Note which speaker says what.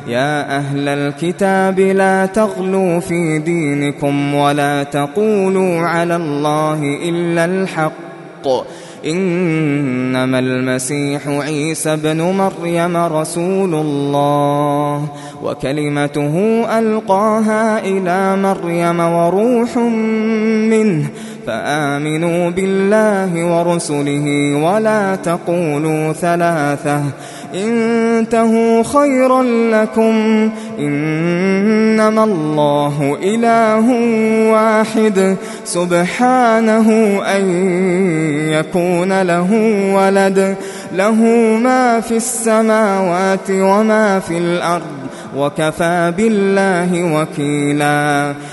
Speaker 1: يا أهل الكتاب لا تغلوا في دينكم ولا تقولوا على الله إلا الحق إنما المسيح عيسى بن مريم رسول الله وكلمته ألقاها إلى مريم وروح منه فآمنوا بالله ورسله ولا تقولوا ثلاثة انتهوا خيرا لكم إنما الله إله واحد سبحانه أن يكون له ولد له ما في السماوات وما في الأرض وكفى بالله وكيلا